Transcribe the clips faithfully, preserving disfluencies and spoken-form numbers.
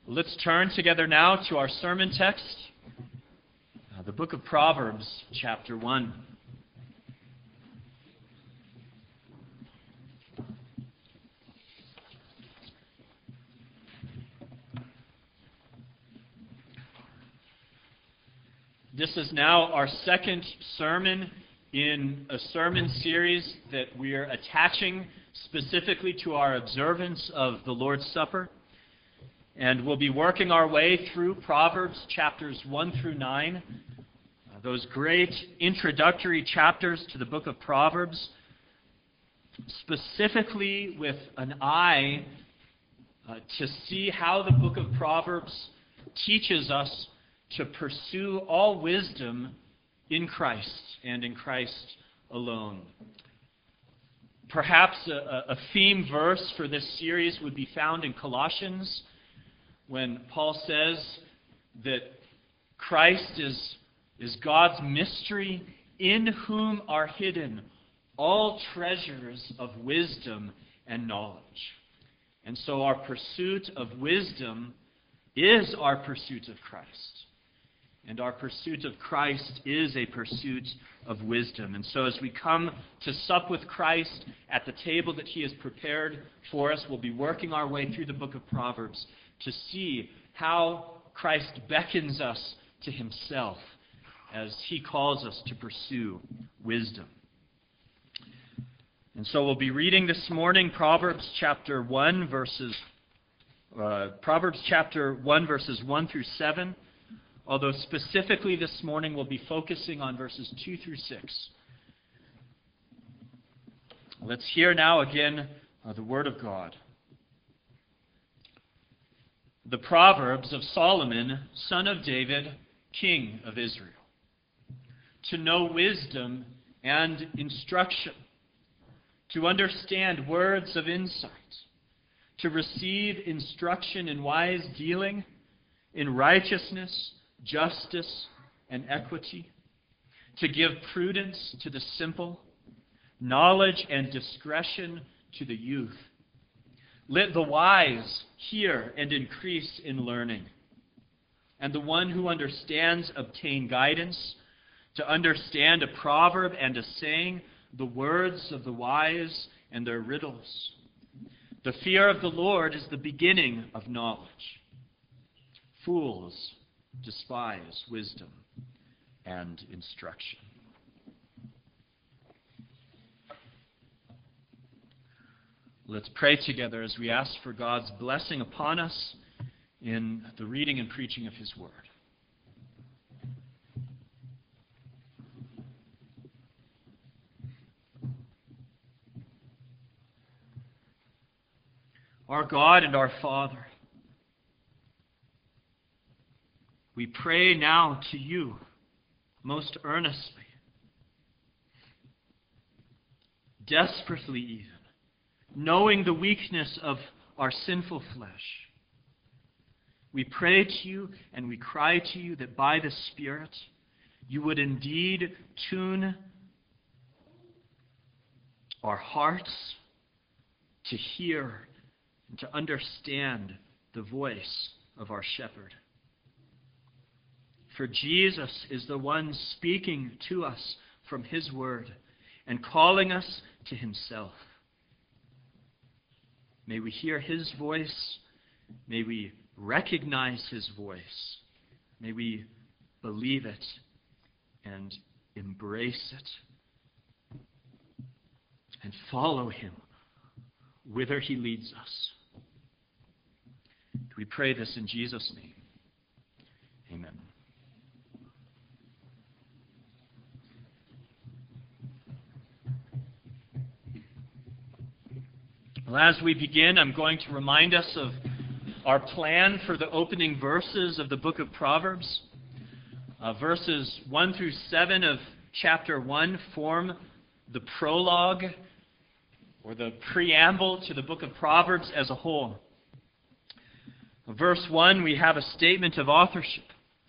Let's turn together now to our sermon text, uh, the book of Proverbs, chapter one. This is now our second sermon in a sermon series that we are attaching specifically to our observance of the Lord's Supper. And we'll be working our way through Proverbs chapters one through nine, uh, those great introductory chapters to the book of Proverbs, specifically with an eye uh, to see how the book of Proverbs teaches us to pursue all wisdom in Christ and in Christ alone. Perhaps a, a theme verse for this series would be found in Colossians, when Paul says that Christ is, is God's mystery, in whom are hidden all treasures of wisdom and knowledge. And so our pursuit of wisdom is our pursuit of Christ. And our pursuit of Christ is a pursuit of wisdom. And so as we come to sup with Christ at the table that He has prepared for us, we'll be working our way through the book of Proverbs to see how Christ beckons us to Himself as He calls us to pursue wisdom. And so we'll be reading this morning Proverbs chapter one, verses uh, Proverbs chapter one, verses one through seven. Although specifically this morning we'll be focusing on verses two through six. Let's hear now again uh, the Word of God. The Proverbs of Solomon, son of David, king of Israel. To know wisdom and instruction, to understand words of insight, to receive instruction in wise dealing, in righteousness, justice, and equity, to give prudence to the simple, knowledge and discretion to the youth. Let the wise hear and increase in learning, and the one who understands obtain guidance, to understand a proverb and a saying, the words of the wise and their riddles. The fear of the Lord is the beginning of knowledge. Fools despise wisdom and instruction. Let's pray together as we ask for God's blessing upon us in the reading and preaching of His Word. Our God and our Father, we pray now to You most earnestly, desperately even, knowing the weakness of our sinful flesh. We pray to You and we cry to You that by the Spirit You would indeed tune our hearts to hear and to understand the voice of our Shepherd. For Jesus is the one speaking to us from His Word and calling us to Himself. May we hear His voice. May we recognize His voice. May we believe it and embrace it and follow Him whither He leads us. We pray this in Jesus' name. Amen. Well, as we begin, I'm going to remind us of our plan for the opening verses of the book of Proverbs. Uh, verses one through seven of chapter one form the prologue or the preamble to the book of Proverbs as a whole. Verse one, we have a statement of authorship.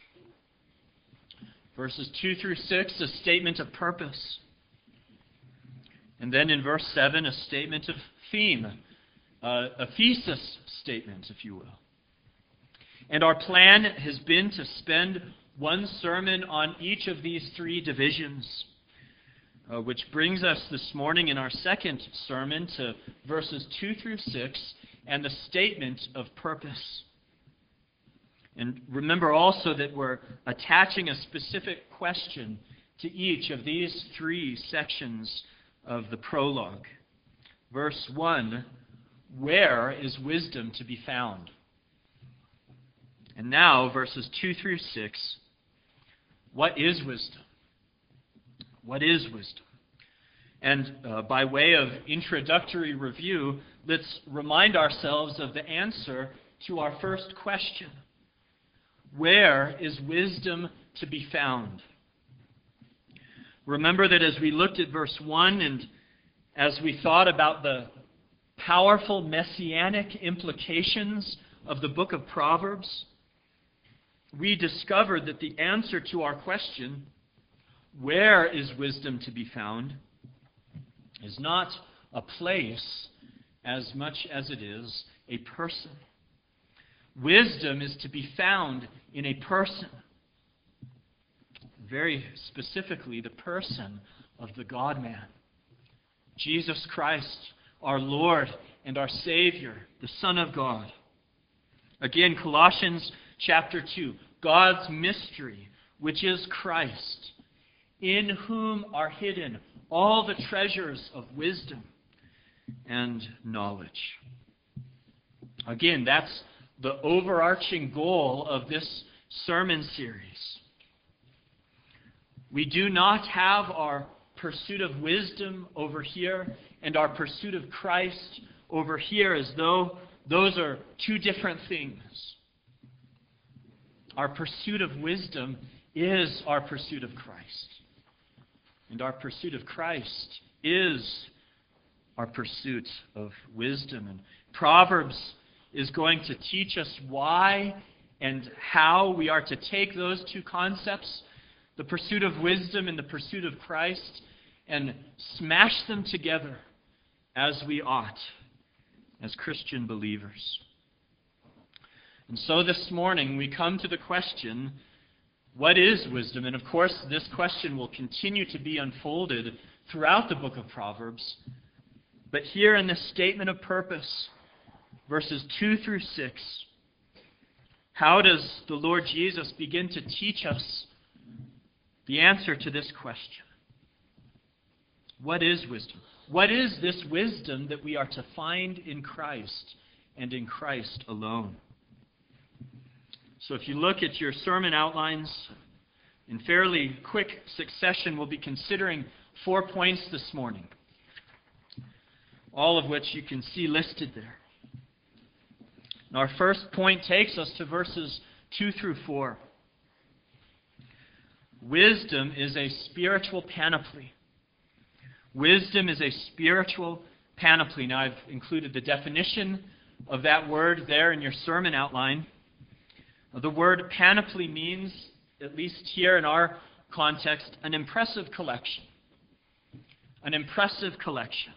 Verses two through six, a statement of purpose. And then in verse seven, a statement of theme, uh, a thesis statement, if you will. And our plan has been to spend one sermon on each of these three divisions, uh, which brings us this morning in our second sermon to verses two through six and the statement of purpose. And remember also that we're attaching a specific question to each of these three sections of the prologue. Verse one, where is wisdom to be found? And now, verses two through six, what is wisdom? What is wisdom? And uh, by way of introductory review, let's remind ourselves of the answer to our first question. Where is wisdom to be found? Remember that as we looked at verse one and as we thought about the powerful messianic implications of the book of Proverbs, we discovered that the answer to our question, where is wisdom to be found, is not a place as much as it is a person. Wisdom is to be found in a person. Very specifically, the person of the God-man, Jesus Christ, our Lord and our Savior, the Son of God. Again, Colossians chapter two, God's mystery, which is Christ, in whom are hidden all the treasures of wisdom and knowledge. Again, that's the overarching goal of this sermon series. We do not have our pursuit of wisdom over here and our pursuit of Christ over here as though those are two different things. Our pursuit of wisdom is our pursuit of Christ. And our pursuit of Christ is our pursuit of wisdom. And Proverbs is going to teach us why and how we are to take those two concepts, the pursuit of wisdom and the pursuit of Christ, and smash them together as we ought as Christian believers. And so this morning we come to the question, what is wisdom? And of course this question will continue to be unfolded throughout the book of Proverbs. But here in this statement of purpose, verses two through six, how does the Lord Jesus begin to teach us the answer to this question? What is wisdom? What is this wisdom that we are to find in Christ and in Christ alone? So if you look at your sermon outlines, in fairly quick succession, we'll be considering four points this morning, all of which you can see listed there. And our first point takes us to verses two through four. Wisdom is a spiritual panoply. Wisdom is a spiritual panoply. Now, I've included the definition of that word there in your sermon outline. The word panoply means, at least here in our context, an impressive collection. An impressive collection.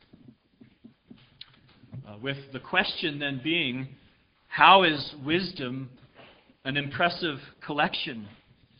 Uh, with the question then being, how is wisdom an impressive collection?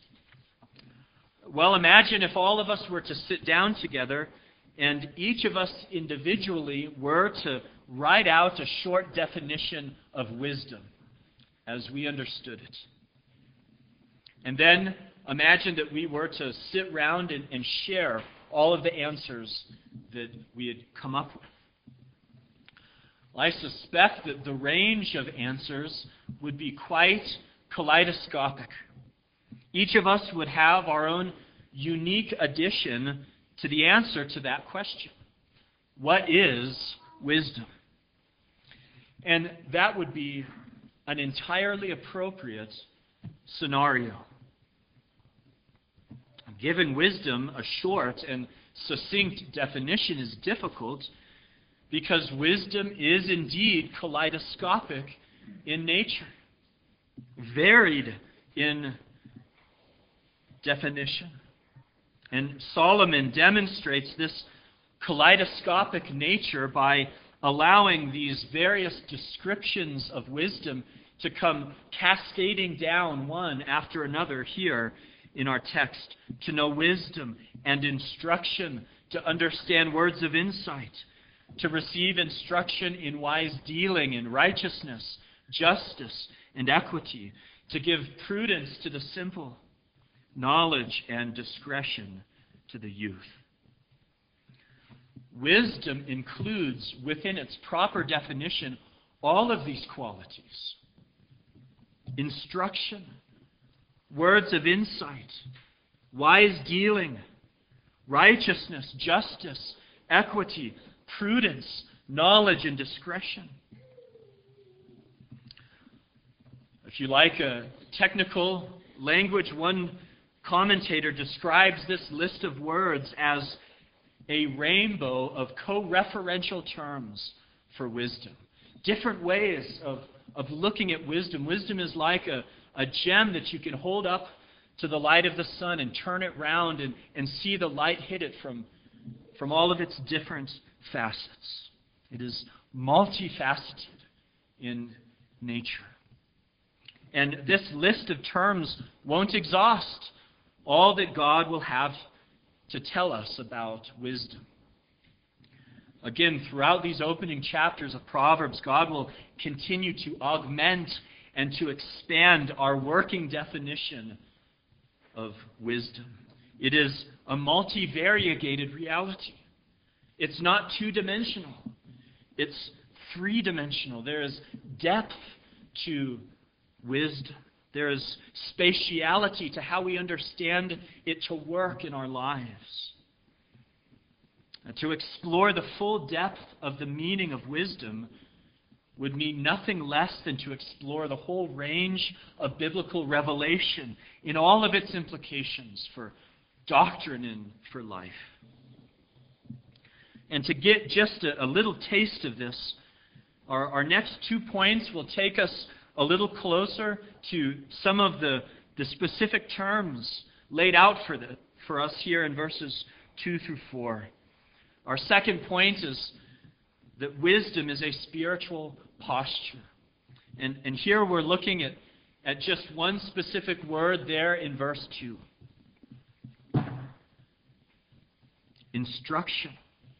Well, imagine if all of us were to sit down together and each of us individually were to write out a short definition of wisdom as we understood it. And then imagine that we were to sit round and, and share all of the answers that we had come up with. Well, I suspect that the range of answers would be quite kaleidoscopic. Each of us would have our own unique addition to the answer to that question. What is wisdom? And that would be an entirely appropriate scenario. Giving wisdom a short and succinct definition is difficult because wisdom is indeed kaleidoscopic in nature, varied in definition. And Solomon demonstrates this kaleidoscopic nature by allowing these various descriptions of wisdom to come cascading down one after another here in our text, to know wisdom and instruction, to understand words of insight, to receive instruction in wise dealing in righteousness, justice, and equity, to give prudence to the simple, knowledge and discretion to the youth. Wisdom includes, within its proper definition, all of these qualities. Instruction, words of insight, wise dealing, righteousness, justice, equity, prudence, knowledge, and discretion. If you like a technical language, one commentator describes this list of words as a rainbow of co-referential terms for wisdom. Different ways of, of looking at wisdom. Wisdom is like a, a gem that you can hold up to the light of the sun and turn it round and, and see the light hit it from, from all of its different facets. It is multifaceted in nature. And this list of terms won't exhaust all that God will have to tell us about wisdom. Again, throughout these opening chapters of Proverbs, God will continue to augment and to expand our working definition of wisdom. It is a multivariated reality. It's not two-dimensional. It's three-dimensional. There is depth to wisdom. There is spatiality to how we understand it to work in our lives. And to explore the full depth of the meaning of wisdom would mean nothing less than to explore the whole range of biblical revelation in all of its implications for doctrine and for life. And to get just a, a little taste of this, our, our next two points will take us a little closer to some of the, the specific terms laid out for, the, for us here in verses two through four. Our second point is that wisdom is a spiritual posture. And, and here we're looking at, at just one specific word there in verse two. Instruction.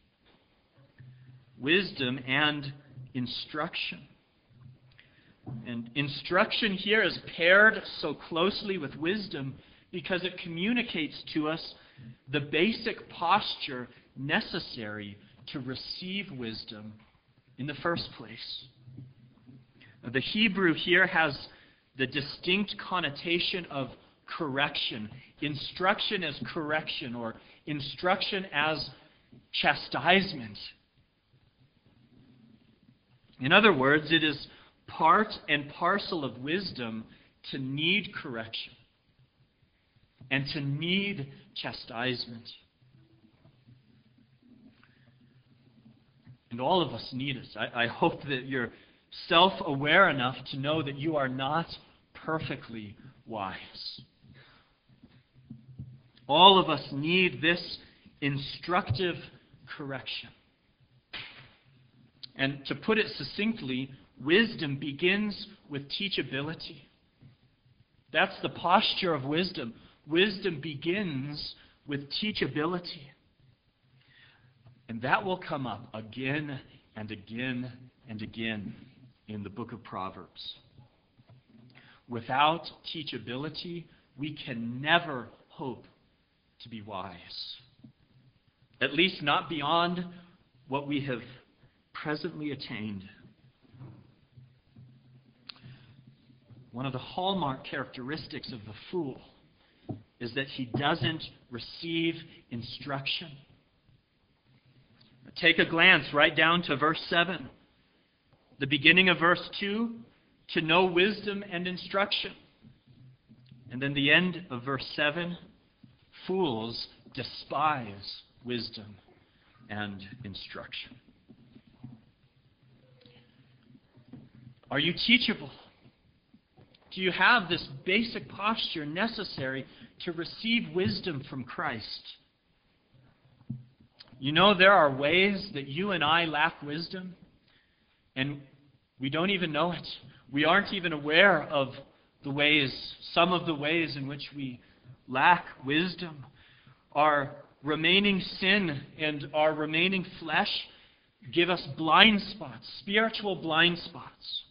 Wisdom and instruction. And instruction here is paired so closely with wisdom because it communicates to us the basic posture necessary to receive wisdom in the first place. The Hebrew here has the distinct connotation of correction. Instruction as correction, or instruction as chastisement. In other words, it is part and parcel of wisdom to need correction and to need chastisement. And all of us need it. I, I hope that you're self-aware enough to know that you are not perfectly wise. All of us need this instructive correction. And to put it succinctly, wisdom begins with teachability. That's the posture of wisdom. Wisdom begins with teachability. And that will come up again and again and again in the book of Proverbs. Without teachability, we can never hope to be wise. At least not beyond what we have presently attained. One of the hallmark characteristics of the fool is that he doesn't receive instruction. Take a glance right down to verse seven. The beginning of verse two, to know wisdom and instruction. And then the end of verse seven, fools despise wisdom and instruction. Are you teachable? Do you have this basic posture necessary to receive wisdom from Christ? You know, there are ways that you and I lack wisdom, and we don't even know it. We aren't even aware of the ways, some of the ways in which we lack wisdom. Our remaining sin and our remaining flesh give us blind spots, spiritual blind spots.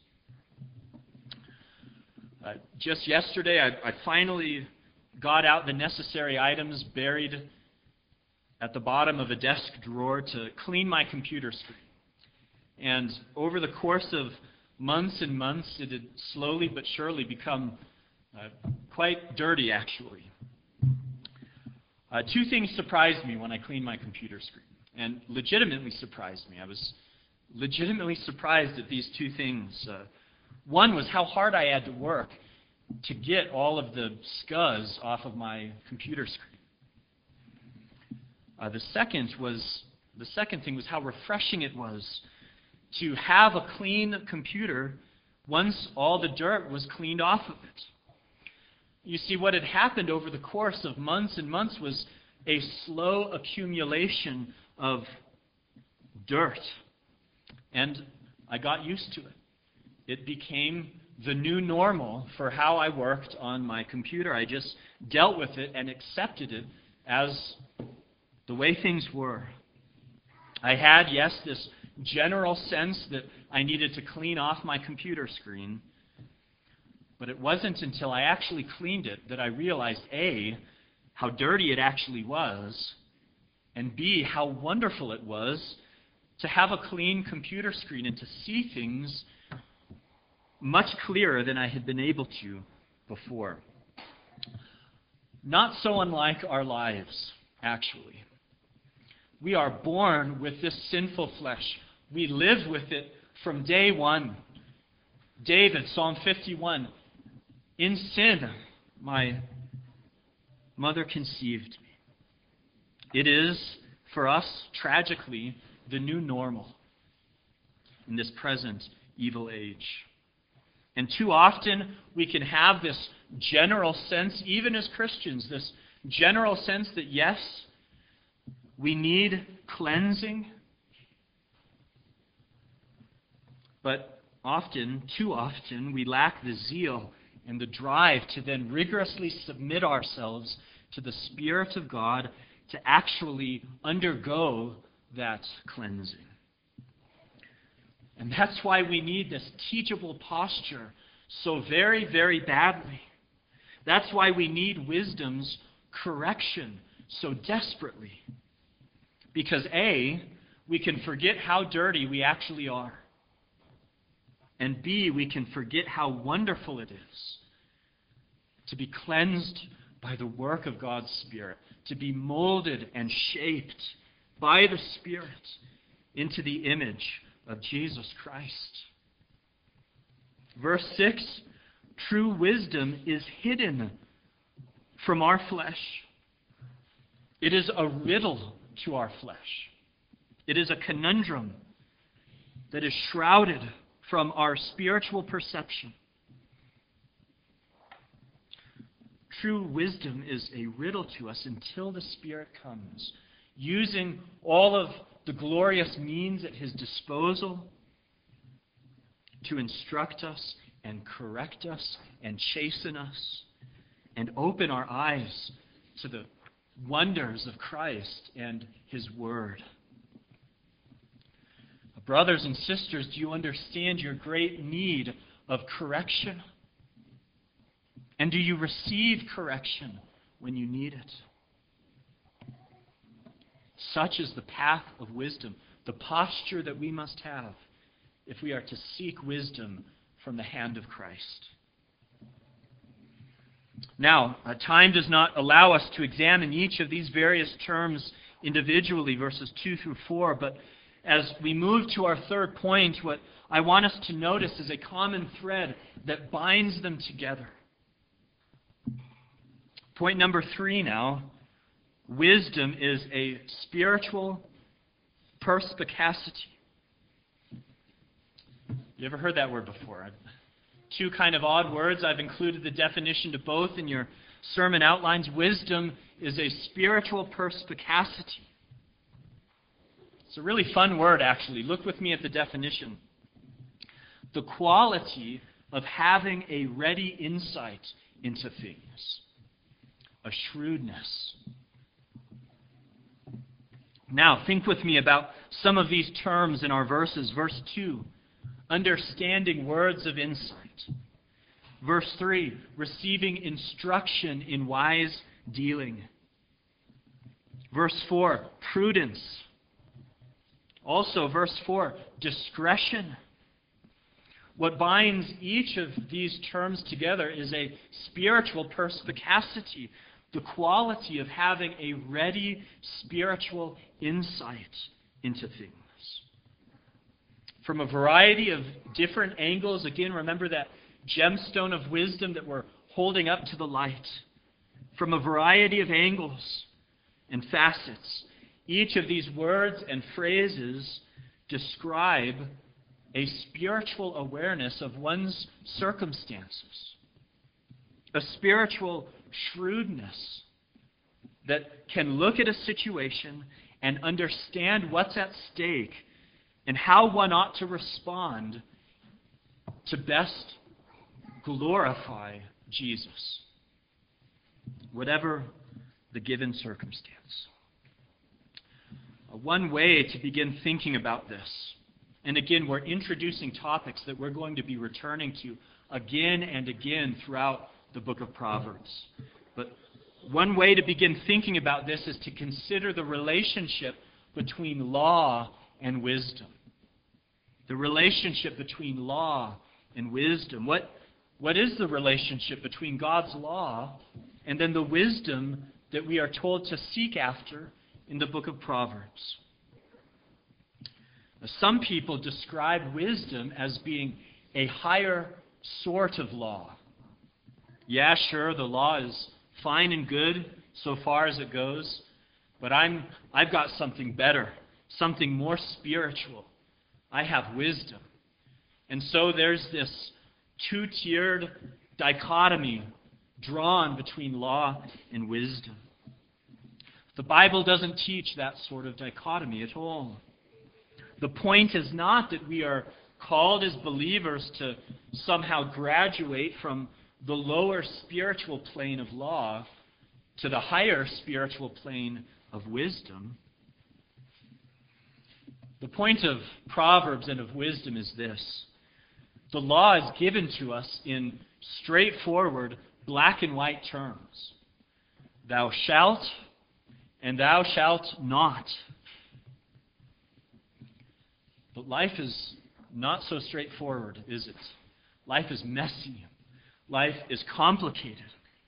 Uh, just yesterday, I, I finally got out the necessary items buried at the bottom of a desk drawer to clean my computer screen. And over the course of months and months, it had slowly but surely become uh, quite dirty, actually. Uh, two things surprised me when I cleaned my computer screen, and legitimately surprised me. I was legitimately surprised at these two things. Uh, one was how hard I had to work to get all of the scuzz off of my computer screen. Uh, the second was the second thing was how refreshing it was to have a clean computer once all the dirt was cleaned off of it. You see, what had happened over the course of months and months was a slow accumulation of dirt. And I got used to it. It became the new normal for how I worked on my computer. I just dealt with it and accepted it as the way things were. I had, yes, this general sense that I needed to clean off my computer screen. But it wasn't until I actually cleaned it that I realized, A, how dirty it actually was, and B, how wonderful it was to have a clean computer screen and to see things much clearer than I had been able to before. Not so unlike our lives, actually. We are born with this sinful flesh. We live with it from day one. David, Psalm fifty-one, in sin, my mother conceived me. It is, for us, tragically, the new normal in this present evil age. And too often, we can have this general sense, even as Christians, this general sense that, yes, we need cleansing, but often, too often, we lack the zeal and the drive to then rigorously submit ourselves to the Spirit of God to actually undergo that cleansing. And that's why we need this teachable posture so very, very badly. That's why we need wisdom's correction so desperately. Because A, we can forget how dirty we actually are. And B, we can forget how wonderful it is to be cleansed by the work of God's Spirit, to be molded and shaped by the Spirit into the image of Jesus Christ. Verse six, true wisdom is hidden from our flesh. It is a riddle to our flesh. It is a conundrum that is shrouded from our spiritual perception. True wisdom is a riddle to us until the Spirit comes, using all of the glorious means at His disposal to instruct us and correct us and chasten us and open our eyes to the wonders of Christ and His Word. Brothers and sisters, do you understand your great need of correction? And do you receive correction when you need it? Such is the path of wisdom, the posture that we must have if we are to seek wisdom from the hand of Christ. Now, uh, time does not allow us to examine each of these various terms individually, verses two through four, but as we move to our third point, what I want us to notice is a common thread that binds them together. Point number three now, wisdom is a spiritual perspicacity. You ever heard that word before? Two kind of odd words. I've included the definition to both in your sermon outlines. Wisdom is a spiritual perspicacity. It's a really fun word, actually. Look with me at the definition. The quality of having a ready insight into things, a shrewdness. Now, think with me about some of these terms in our verses. Verse two, understanding words of insight. Verse three, receiving instruction in wise dealing. Verse four, prudence. Also, verse four, discretion. What binds each of these terms together is a spiritual perspicacity, the quality of having a ready spiritual insight into things. From a variety of different angles, again, remember that gemstone of wisdom that we're holding up to the light. From a variety of angles and facets, each of these words and phrases describe a spiritual awareness of one's circumstances, a spiritual shrewdness that can look at a situation and understand what's at stake and how one ought to respond to best glorify Jesus, whatever the given circumstance. One way to begin thinking about this, and again, we're introducing topics that we're going to be returning to again and again throughout the book of Proverbs. But one way to begin thinking about this is to consider the relationship between law and wisdom. The relationship between law and wisdom. What, what is the relationship between God's law and then the wisdom that we are told to seek after in the book of Proverbs? Some people describe wisdom as being a higher sort of law. Yeah, sure, the law is fine and good so far as it goes, but I'm, I've got something better, something more spiritual. I have wisdom. And so there's this two-tiered dichotomy drawn between law and wisdom. The Bible doesn't teach that sort of dichotomy at all. The point is not that we are called as believers to somehow graduate from the lower spiritual plane of law to the higher spiritual plane of wisdom. The point of Proverbs and of wisdom is this. The law is given to us in straightforward, black and white terms. Thou shalt, and thou shalt not. But life is not so straightforward, is it? Life is messy. Life is complicated.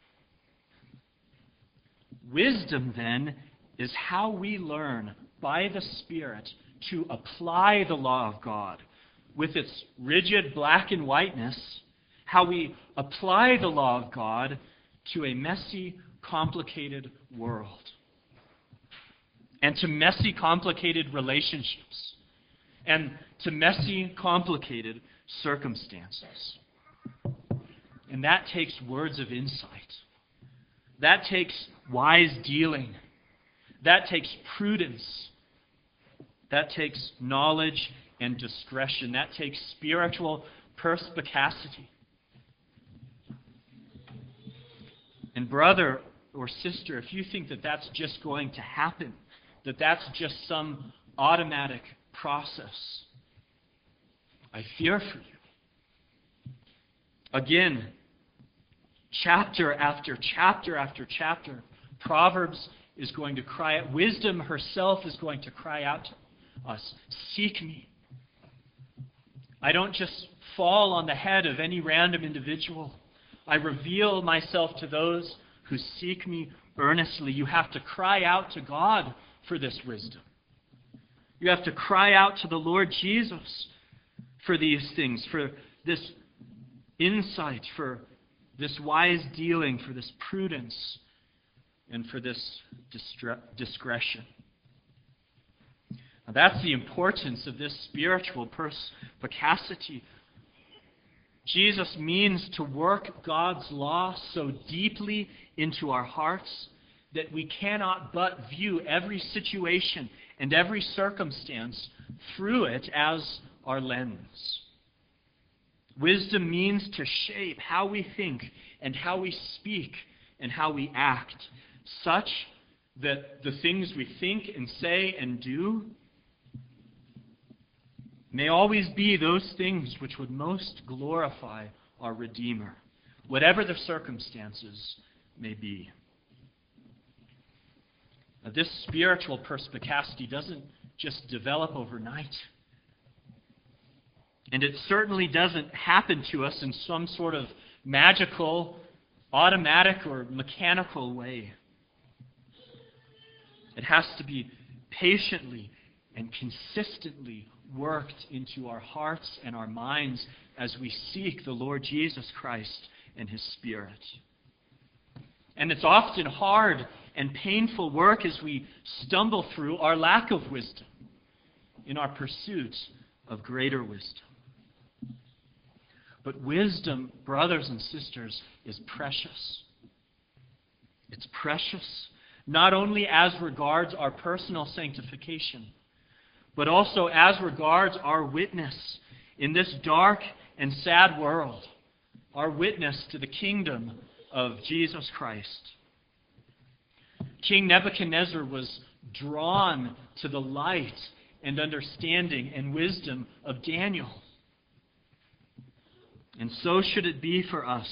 Wisdom, then, is how we learn by the Spirit to apply the law of God with its rigid black and whiteness, how we apply the law of God to a messy, complicated world and to messy, complicated relationships and to messy, complicated circumstances. And that takes words of insight. That takes wise dealing. That takes prudence. That takes knowledge and discretion. That takes spiritual perspicacity. And brother or sister, if you think that that's just going to happen, that that's just some automatic process, I fear for you. Again, chapter after chapter after chapter, Proverbs is going to cry out. Wisdom herself is going to cry out to us, seek me. I don't just fall on the head of any random individual. I reveal myself to those who seek me earnestly. You have to cry out to God for this wisdom. You have to cry out to the Lord Jesus for these things, for this insight, for this wise dealing, for this prudence, and for this distre- discretion. Now, that's the importance of this spiritual perspicacity. Jesus means to work God's law so deeply into our hearts that we cannot but view every situation and every circumstance through it as our lens. Wisdom means to shape how we think and how we speak and how we act, such that the things we think and say and do may always be those things which would most glorify our Redeemer, whatever the circumstances may be. Now, this spiritual perspicacity doesn't just develop overnight. And it certainly doesn't happen to us in some sort of magical, automatic, or mechanical way. It has to be patiently and consistently worked into our hearts and our minds as we seek the Lord Jesus Christ and His Spirit. And it's often hard and painful work as we stumble through our lack of wisdom in our pursuit of greater wisdom. But wisdom, brothers and sisters, is precious. It's precious, not only as regards our personal sanctification, but also as regards our witness in this dark and sad world, our witness to the kingdom of Jesus Christ. King Nebuchadnezzar was drawn to the light and understanding and wisdom of Daniel. And so should it be for us.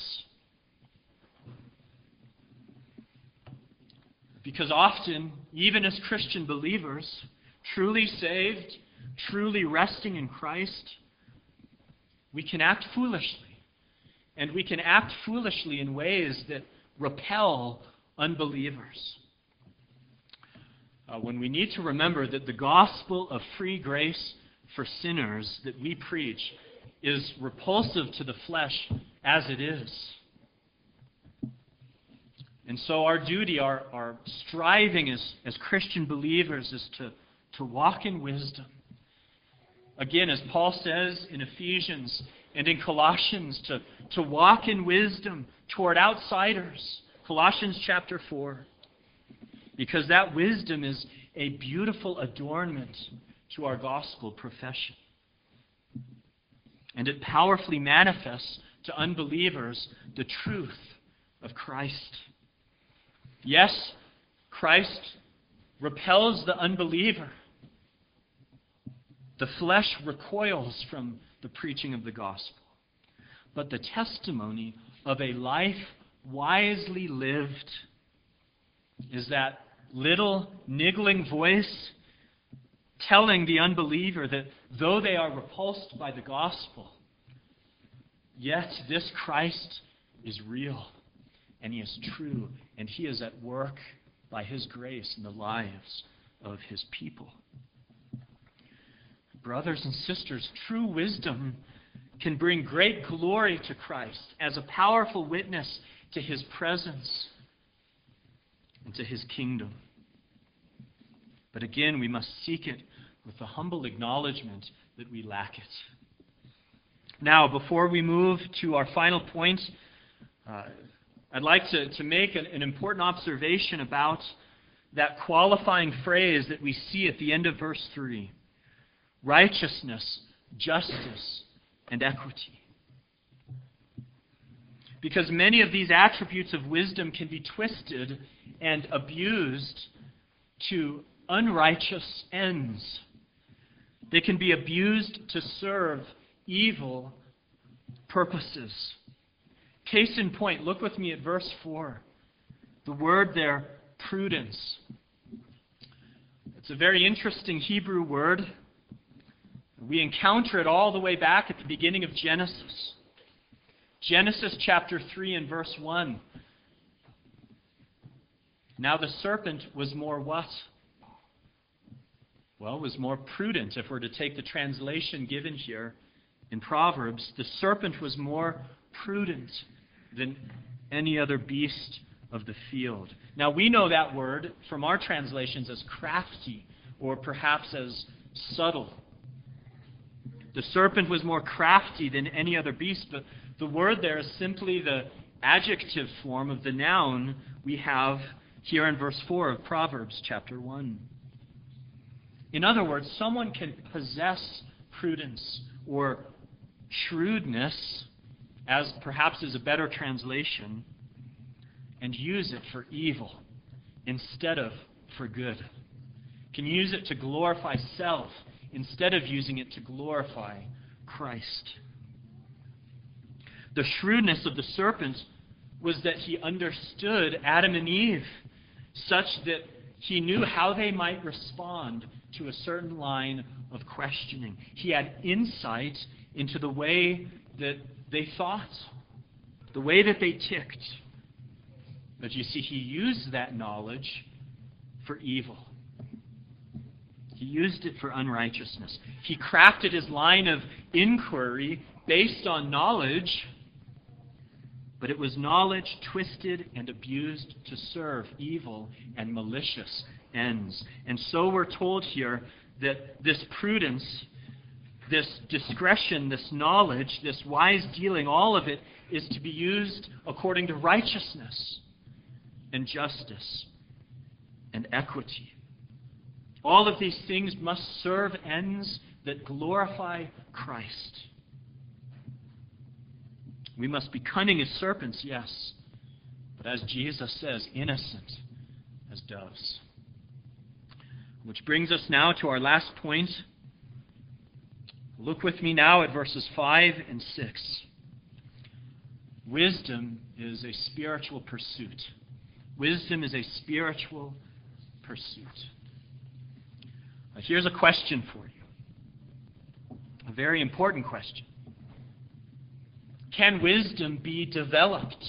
Because often, even as Christian believers, truly saved, truly resting in Christ, we can act foolishly. And we can act foolishly in ways that repel unbelievers. Uh, when we need to remember that the gospel of free grace for sinners that we preach is repulsive to the flesh as it is. And so our duty, our, our striving as, as Christian believers is to, to walk in wisdom. Again, as Paul says in Ephesians and in Colossians, to, to walk in wisdom toward outsiders. Colossians chapter four. Because that wisdom is a beautiful adornment to our gospel profession. And it powerfully manifests to unbelievers the truth of Christ. Yes, Christ repels the unbeliever. The flesh recoils from the preaching of the gospel. But the testimony of a life wisely lived is that little niggling voice telling the unbeliever that though they are repulsed by the gospel, yet this Christ is real and He is true and He is at work by His grace in the lives of His people. Brothers and sisters, true wisdom can bring great glory to Christ as a powerful witness to His presence and to His kingdom. But again, we must seek it with the humble acknowledgement that we lack it. Now, before we move to our final point, uh, I'd like to, to make an, an important observation about that qualifying phrase that we see at the end of verse three. Righteousness, justice, and equity. Because many of these attributes of wisdom can be twisted and abused to unrighteous ends. They can be abused to serve evil purposes. Case in point, look with me at verse four. The word there, prudence. It's a very interesting Hebrew word. We encounter it all the way back at the beginning of Genesis. Genesis chapter three and verse one. Now the serpent was more what? Well, was more prudent. If we're to take the translation given here in Proverbs, the serpent was more prudent than any other beast of the field. Now we know that word from our translations as crafty or perhaps as subtle. The serpent was more crafty than any other beast, but the word there is simply the adjective form of the noun we have here in verse four of Proverbs chapter one. In other words, someone can possess prudence or shrewdness, as perhaps is a better translation, and use it for evil instead of for good. Can use it to glorify self instead of using it to glorify Christ. The shrewdness of the serpent was that he understood Adam and Eve such that he knew how they might respond to a certain line of questioning. He had insight into the way that they thought, the way that they ticked. But you see, he used that knowledge for evil. He used it for unrighteousness. He crafted his line of inquiry based on knowledge, but it was knowledge twisted and abused to serve evil and malicious ends. And so we're told here that this prudence, this discretion, this knowledge, this wise dealing, all of it is to be used according to righteousness and justice and equity. All of these things must serve ends that glorify Christ. We must be cunning as serpents, yes, but as Jesus says, innocent as doves. Which brings us now to our last point. Look with me now at verses five and six. Wisdom is a spiritual pursuit. Wisdom is a spiritual pursuit. Now, here's a question for you. A very important question. Can wisdom be developed?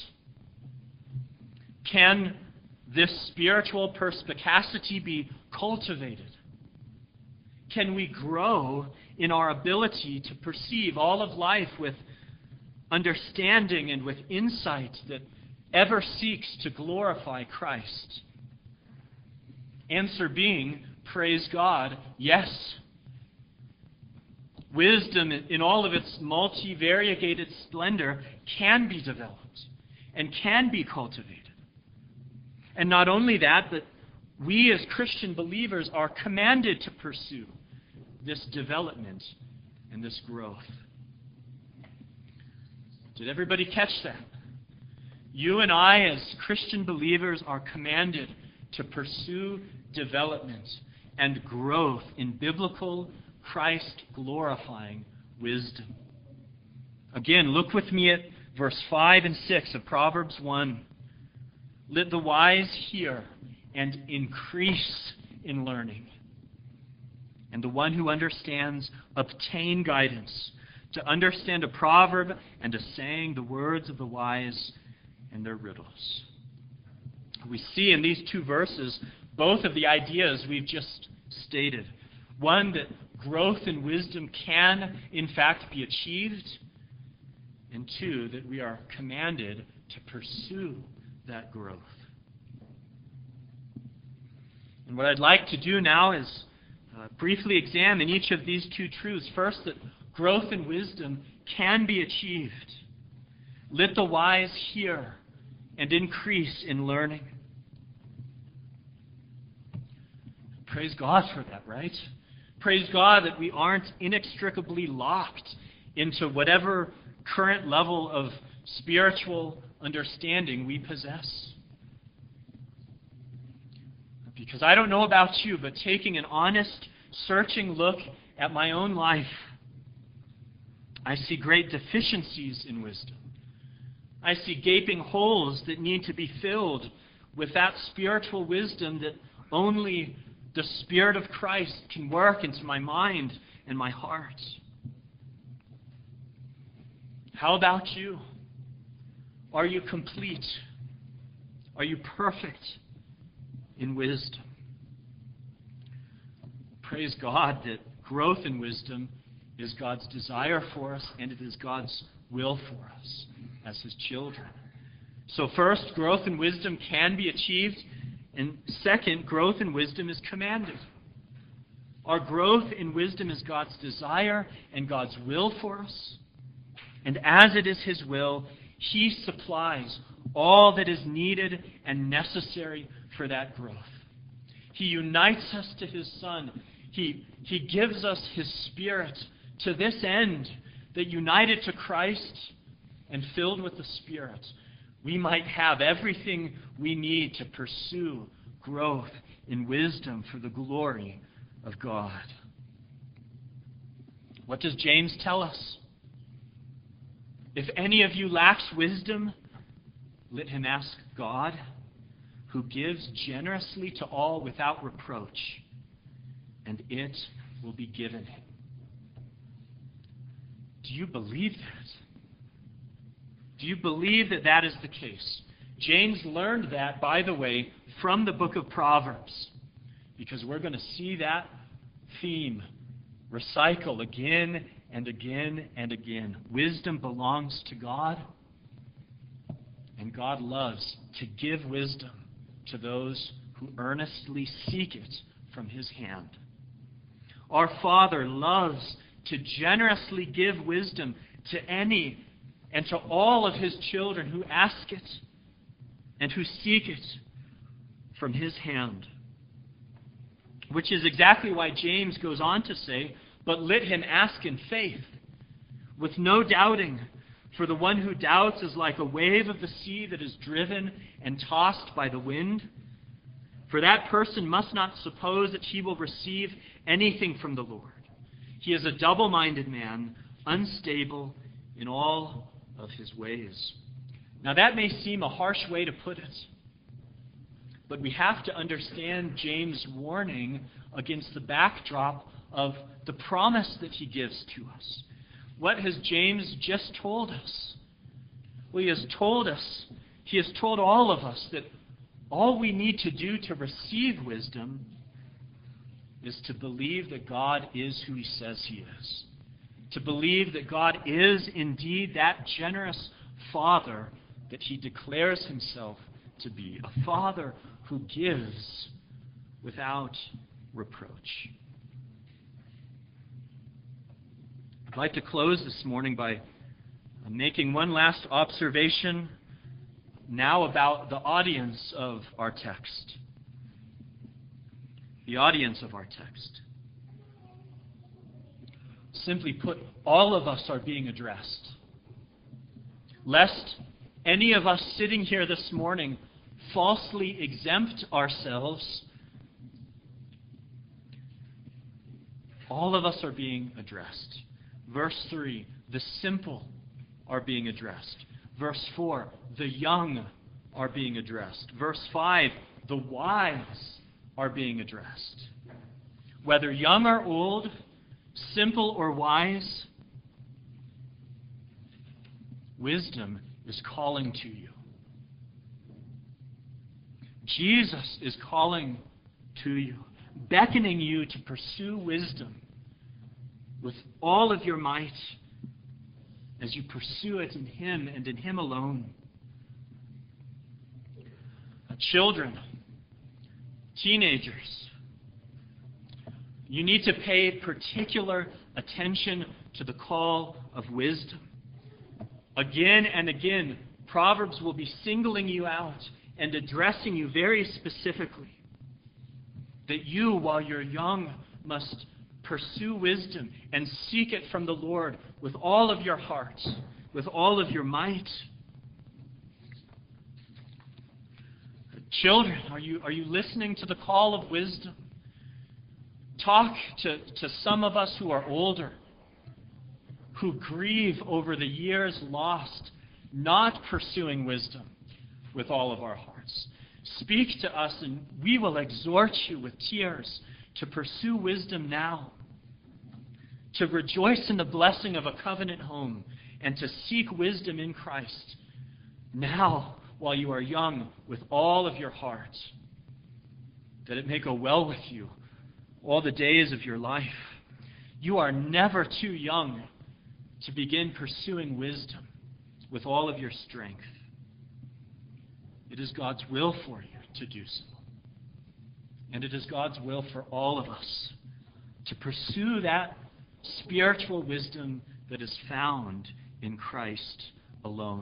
Can this spiritual perspicacity be cultivated? Can we grow in our ability to perceive all of life with understanding and with insight that ever seeks to glorify Christ? Answer being, praise God, yes. Wisdom in all of its multi-variegated splendor can be developed and can be cultivated. And not only that, but we as Christian believers are commanded to pursue this development and this growth. Did everybody catch that? You and I as Christian believers are commanded to pursue development and growth in biblical, Christ-glorifying wisdom. Again, look with me at verse five and six of Proverbs one. Let the wise hear and increase in learning, and the one who understands obtain guidance. To understand a proverb and a saying, the words of the wise and their riddles. We see in these two verses both of the ideas we've just stated. One, that growth in wisdom can, in fact, be achieved. And two, that we are commanded to pursue that growth. And what I'd like to do now is uh, briefly examine each of these two truths. First, that growth in wisdom can be achieved. Let the wise hear and increase in learning. Praise God for that, right? Praise God that we aren't inextricably locked into whatever current level of spiritual understanding we possess. Because I don't know about you, but taking an honest, searching look at my own life, I see great deficiencies in wisdom. I see gaping holes that need to be filled with that spiritual wisdom that only the Spirit of Christ can work into my mind and my heart. How about you? Are you complete? Are you perfect in wisdom? Praise God that growth in wisdom is God's desire for us, and it is God's will for us as His children. So first, growth in wisdom can be achieved. And second, growth in wisdom is commanded. Our growth in wisdom is God's desire and God's will for us. And as it is His will, He supplies all that is needed and necessary for that growth. He unites us to His Son. He, he gives us His Spirit to this end, that united to Christ and filled with the Spirit, we might have everything we need to pursue growth in wisdom for the glory of God. What does James tell us? If any of you lacks wisdom, let him ask God, who gives generously to all without reproach, and it will be given him. Do you believe that? Do you believe that that is the case? James learned that, by the way, from the book of Proverbs, because we're going to see that theme recycle again and again and again. Wisdom belongs to God, and God loves to give wisdom to those who earnestly seek it from his hand. Our Father loves to generously give wisdom to any and to all of his children who ask it and who seek it from his hand. Which is exactly why James goes on to say, but let him ask in faith, with no doubting, for the one who doubts is like a wave of the sea that is driven and tossed by the wind. For that person must not suppose that he will receive anything from the Lord. He is a double-minded man, unstable in all of his ways. Now that may seem a harsh way to put it, but we have to understand James' warning against the backdrop of the promise that he gives to us. What has James just told us? Well, he has told us, he has told all of us that all we need to do to receive wisdom is to believe that God is who he says he is. To believe that God is indeed that generous Father that he declares himself to be. A Father who gives without reproach. I'd like to close this morning by making one last observation now about the audience of our text. The audience of our text. Simply put, all of us are being addressed. Lest any of us sitting here this morning falsely exempt ourselves, all of us are being addressed. Verse three, the simple are being addressed. Verse four, the young are being addressed. Verse five, the wise are being addressed. Whether young or old, simple or wise, wisdom is calling to you. Jesus is calling to you, beckoning you to pursue wisdom with all of your might as you pursue it in him and in him alone. Children, teenagers, you need to pay particular attention to the call of wisdom. Again and again, Proverbs will be singling you out and addressing you very specifically. That you, while you're young, must pursue wisdom and seek it from the Lord with all of your heart, with all of your might. Children, are you, are you listening to the call of wisdom? Talk to, to some of us who are older, who grieve over the years lost, not pursuing wisdom with all of our hearts. Speak to us, and we will exhort you with tears to pursue wisdom now, to rejoice in the blessing of a covenant home, and to seek wisdom in Christ now while you are young with all of your heart, that it may go well with you all the days of your life. You are never too young to begin pursuing wisdom with all of your strength. It is God's will for you to do so. And it is God's will for all of us to pursue that spiritual wisdom that is found in Christ alone.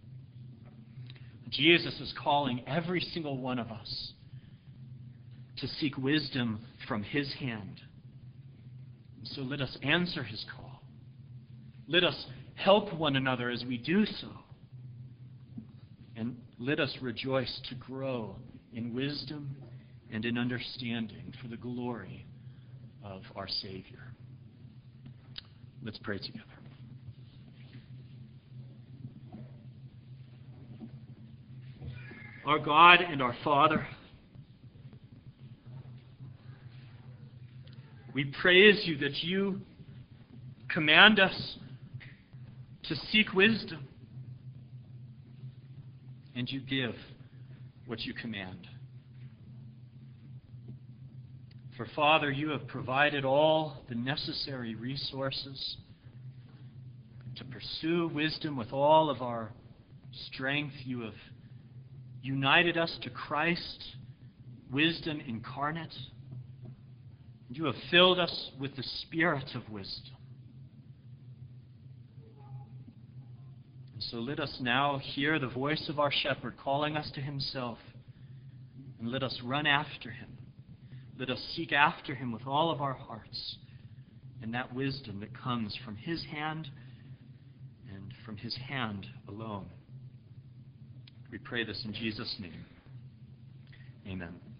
Jesus is calling every single one of us to seek wisdom from his hand. So let us answer his call Let us help one another as we do so. And let us rejoice to grow in wisdom and in understanding for the glory of our Savior. Let's pray together. Our God and our Father, we praise you that you command us to seek wisdom, and you give what you command. For, Father, you have provided all the necessary resources to pursue wisdom with all of our strength. You have united us to Christ, wisdom incarnate. You have filled us with the Spirit of wisdom. And so let us now hear the voice of our shepherd calling us to himself, and let us run after him. Let us seek after him with all of our hearts, and that wisdom that comes from his hand and from his hand alone. We pray this in Jesus' name. Amen.